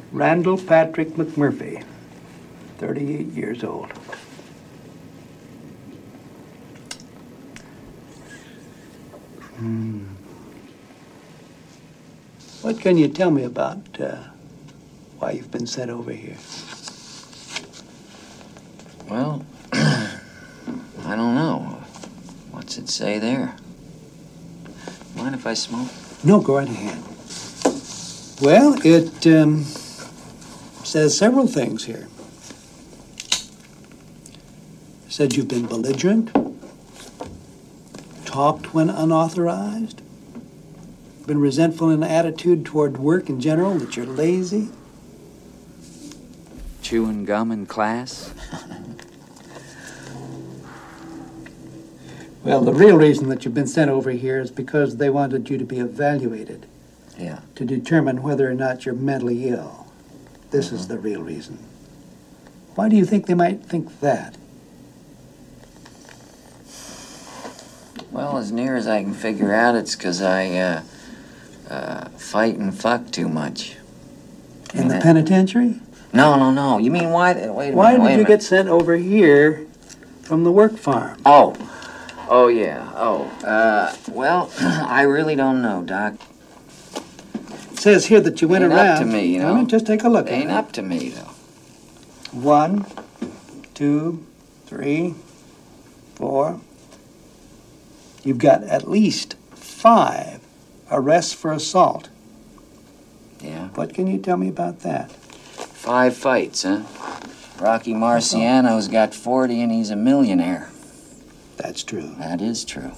Randall Patrick McMurphy, 38 years old. What can you tell me about why you've been sent over here? Well, I don't know. What's it say there? Mind if I smoke? No, go right ahead. Well, it says several things here. It said you've been belligerent, talked when unauthorized, been resentful in attitude toward work in general, that you're lazy. Chewing gum in class? Well, the real reason that you've been sent over here is because they wanted you to be evaluated. Yeah. To determine whether or not you're mentally ill. This is the real reason. Why do you think they might think that? Well, as near as I can figure out, it's because I fight and fuck too much. In the penitentiary? No. You mean why? Wait a minute. Why did you get sent over here from the work farm? Oh, yeah. Well, I really don't know, Doc. It says here that you went Ain't around. up to me, you know. Let me just take a look at it. Ain't up to me, though. 1, 2, 3, 4. You've got at least 5 arrests for assault. Yeah. What can you tell me about that? 5 fights, huh? Rocky Marciano's got 40 and he's a millionaire. That's true. That is true.